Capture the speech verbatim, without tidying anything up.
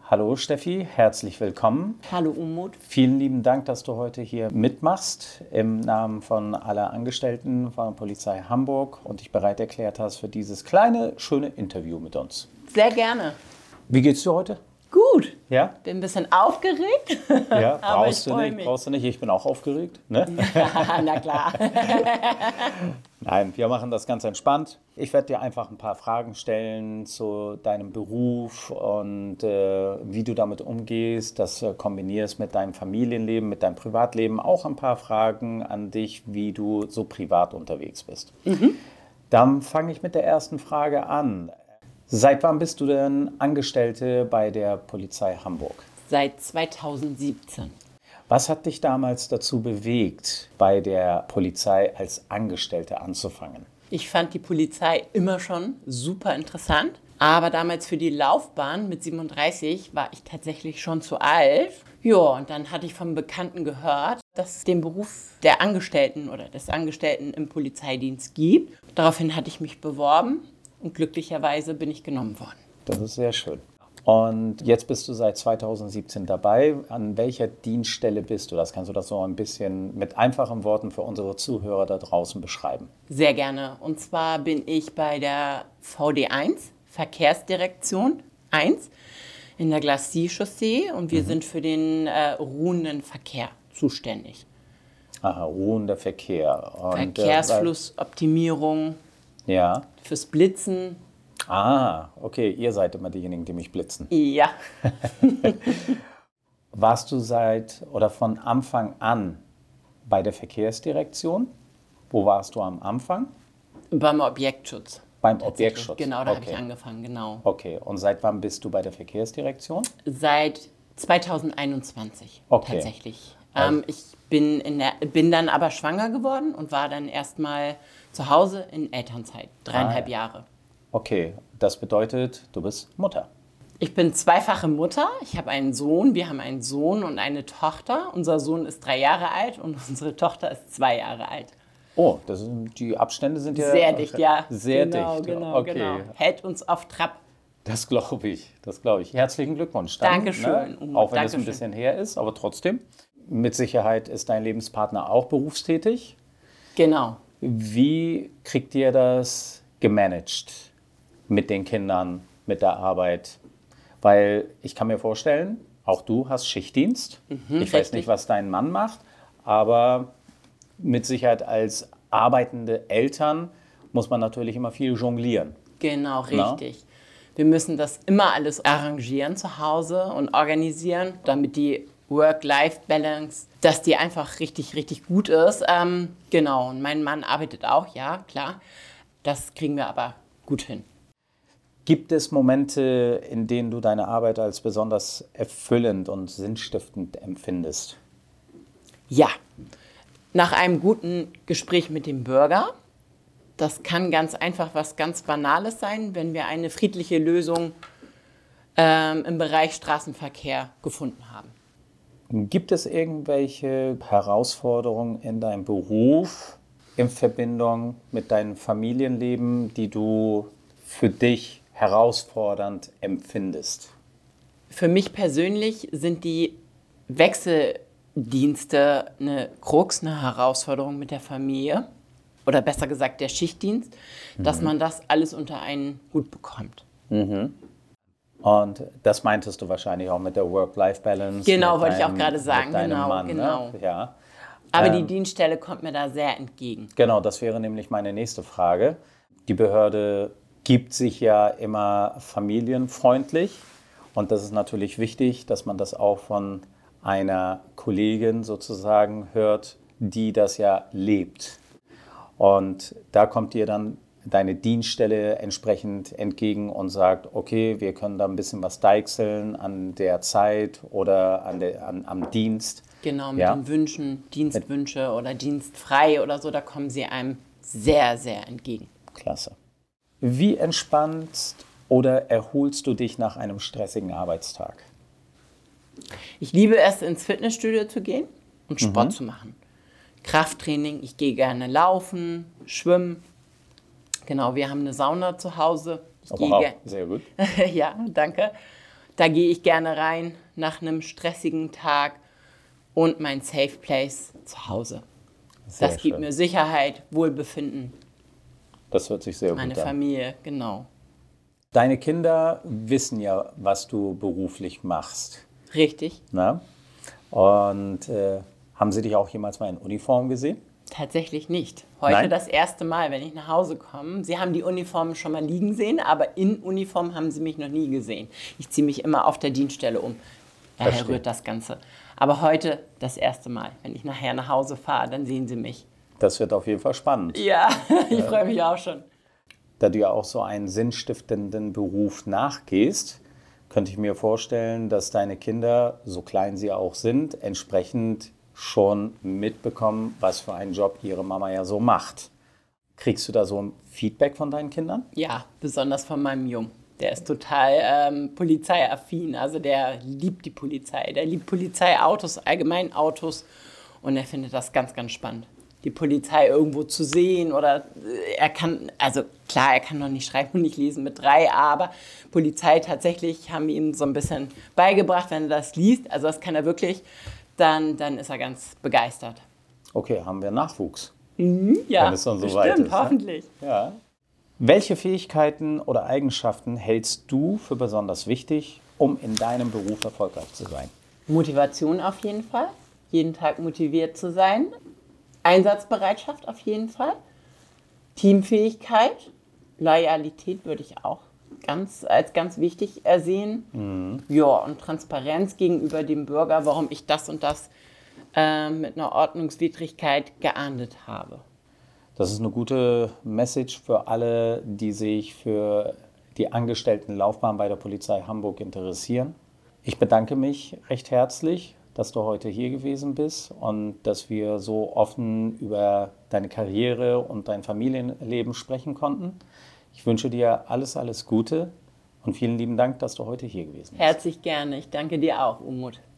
Hallo Steffi, herzlich willkommen. Hallo Umut. Vielen lieben Dank, dass du heute hier mitmachst im Namen von aller Angestellten von der Polizei Hamburg und dich bereit erklärt hast für dieses kleine, schöne Interview mit uns. Sehr gerne. Wie geht's dir heute? Gut. Ja? Bin ein bisschen aufgeregt. Ja, aber brauchst ich du nicht, mich. brauchst du nicht. Ich bin auch aufgeregt. Ne? Na klar. Nein, wir machen das ganz entspannt. Ich werde dir einfach ein paar Fragen stellen zu deinem Beruf und äh, wie du damit umgehst, das äh, kombinierst mit deinem Familienleben, mit deinem Privatleben. Auch ein paar Fragen an dich, wie du so privat unterwegs bist. Mhm. Dann fange ich mit der ersten Frage an. Seit wann bist du denn Angestellte bei der Polizei Hamburg? Seit zweitausendsiebzehn. Was hat dich damals dazu bewegt, bei der Polizei als Angestellte anzufangen? Ich fand die Polizei immer schon super interessant. Aber damals für die Laufbahn mit siebenunddreißig war ich tatsächlich schon zu alt. Ja, und dann hatte ich vom Bekannten gehört, dass es den Beruf der Angestellten oder des Angestellten im Polizeidienst gibt. Daraufhin hatte ich mich beworben. Und glücklicherweise bin ich genommen worden. Das ist sehr schön. Und jetzt bist du seit zweitausendsiebzehn dabei. An welcher Dienststelle bist du? Das kannst du das so ein bisschen mit einfachen Worten für unsere Zuhörer da draußen beschreiben. Sehr gerne. Und zwar bin ich bei der V D eins, Verkehrsdirektion eins, in der Glacis-Chaussee. Und wir mhm. sind für den äh, ruhenden Verkehr zuständig. Aha, ruhender Verkehr. Und, Verkehrsflussoptimierung. Ja. Fürs Blitzen. Ah, okay. Ihr seid immer diejenigen, die mich blitzen. Ja. Warst du seit oder von Anfang an bei der Verkehrsdirektion? Wo warst du am Anfang? Beim Objektschutz. Beim Objektschutz? Genau, da okay. habe ich angefangen, genau. Okay. Und seit wann bist du bei der Verkehrsdirektion? Seit zweitausendeinundzwanzig okay. tatsächlich. Also. Ähm, ich bin, in der, bin dann aber schwanger geworden und war dann erstmal zu Hause in Elternzeit, dreieinhalb ah, ja. Jahre. Okay, das bedeutet, du bist Mutter. Ich bin zweifache Mutter. Ich habe einen Sohn, wir haben einen Sohn und eine Tochter. Unser Sohn ist drei Jahre alt und unsere Tochter ist zwei Jahre alt. Oh, das sind, die Abstände sind ja... Sehr dicht, ja. Sehr genau, dicht, genau, okay. genau. Hält uns auf Trab. Das glaube ich, das glaube ich. Herzlichen Glückwunsch. Dann, Dankeschön. Ne? Auch wenn Dankeschön. es ein bisschen her ist, aber trotzdem. Mit Sicherheit ist dein Lebenspartner auch berufstätig. Genau. Wie kriegt ihr das gemanagt mit den Kindern, mit der Arbeit? Weil ich kann mir vorstellen, auch du hast Schichtdienst. Mhm, ich richtig. weiß nicht, was dein Mann macht, aber mit Sicherheit als arbeitende Eltern muss man natürlich immer viel jonglieren. Genau, richtig. Na? Wir müssen das immer alles arrangieren zu Hause und organisieren, damit die Work-Life-Balance, dass die einfach richtig, richtig gut ist. Ähm, genau, und mein Mann arbeitet auch, ja, klar. Das kriegen wir aber gut hin. Gibt es Momente, in denen du deine Arbeit als besonders erfüllend und sinnstiftend empfindest? Ja, nach einem guten Gespräch mit dem Bürger. Das kann ganz einfach was ganz Banales sein, wenn wir eine friedliche Lösung ähm, im Bereich Straßenverkehr gefunden haben. Gibt es irgendwelche Herausforderungen in deinem Beruf in Verbindung mit deinem Familienleben, die du für dich herausfordernd empfindest? Für mich persönlich sind die Wechseldienste eine Krux, eine Herausforderung mit der Familie. Oder besser gesagt der Schichtdienst, mhm. dass man das alles unter einen Hut bekommt. Mhm. Und das meintest du wahrscheinlich auch mit der Work-Life-Balance. Genau, wollte ich auch gerade sagen. Mit genau, Mann, genau. Ne? Ja. Aber ähm, die Dienststelle kommt mir da sehr entgegen. Genau, das wäre nämlich meine nächste Frage. Die Behörde gibt sich ja immer familienfreundlich. Und das ist natürlich wichtig, dass man das auch von einer Kollegin sozusagen hört, die das ja lebt. Und da kommt dir dann deine Dienststelle entsprechend entgegen und sagt, okay, wir können da ein bisschen was deichseln an der Zeit oder an der, an, am Dienst. Genau, mit ja? den Wünschen, Dienstwünsche oder dienstfrei oder so, da kommen sie einem sehr, sehr entgegen. Klasse. Wie entspannst oder erholst du dich nach einem stressigen Arbeitstag? Ich liebe es, ins Fitnessstudio zu gehen und Sport mhm. zu machen. Krafttraining, ich gehe gerne laufen, schwimmen. Genau, wir haben eine Sauna zu Hause. Ich oh, gehe wow, ge- sehr gut. Ja, danke. Da gehe ich gerne rein nach einem stressigen Tag und mein Safe Place zu Hause. Sehr das gibt schön. mir Sicherheit, Wohlbefinden, Das hört sich sehr meine gut an. Familie, genau. Deine Kinder wissen ja, was du beruflich machst. Richtig. Ne? Und äh, haben sie dich auch jemals mal in Uniform gesehen? Tatsächlich nicht. Heute Nein? das erste Mal, wenn ich nach Hause komme. Sie haben die Uniformen schon mal liegen sehen, aber in Uniform haben sie mich noch nie gesehen. Ich ziehe mich immer auf der Dienststelle um. Daher Verstehe. rührt das Ganze. Aber heute das erste Mal. Wenn ich nachher nach Hause fahre, dann sehen sie mich. Das wird auf jeden Fall spannend. Ja, ich freue mich auch schon. Da du ja auch so einen sinnstiftenden Beruf nachgehst, könnte ich mir vorstellen, dass deine Kinder, so klein sie auch sind, entsprechend schon mitbekommen, was für einen Job ihre Mama ja so macht. Kriegst du da so ein Feedback von deinen Kindern? Ja, besonders von meinem Jungen. Der ist total ähm, polizeiaffin. Also der liebt die Polizei. Der liebt Polizeiautos, allgemein Autos. Und er findet das ganz, ganz spannend. Die Polizei irgendwo zu sehen oder äh, er kann, also klar, er kann noch nicht schreiben und nicht lesen mit drei, aber Polizei tatsächlich haben wir ihm so ein bisschen beigebracht, wenn er das liest, also das kann er wirklich, dann, dann ist er ganz begeistert. Okay, haben wir Nachwuchs. Ja, Wenn es dann so bestimmt, weit ist, ne? hoffentlich. Ja. Welche Fähigkeiten oder Eigenschaften hältst du für besonders wichtig, um in deinem Beruf erfolgreich zu sein? Motivation auf jeden Fall, jeden Tag motiviert zu sein. Einsatzbereitschaft auf jeden Fall. Teamfähigkeit, Loyalität würde ich auch ganz, als ganz wichtig ersehen. Mhm. Ja, und Transparenz gegenüber dem Bürger, warum ich das und das äh, mit einer Ordnungswidrigkeit geahndet habe. Das ist eine gute Message für alle, die sich für die Angestelltenlaufbahn bei der Polizei Hamburg interessieren. Ich bedanke mich recht herzlich, dass du heute hier gewesen bist und dass wir so offen über deine Karriere und dein Familienleben sprechen konnten. Ich wünsche dir alles, alles Gute und vielen lieben Dank, dass du heute hier gewesen bist. Herzlich gerne. Ich danke dir auch, Umut.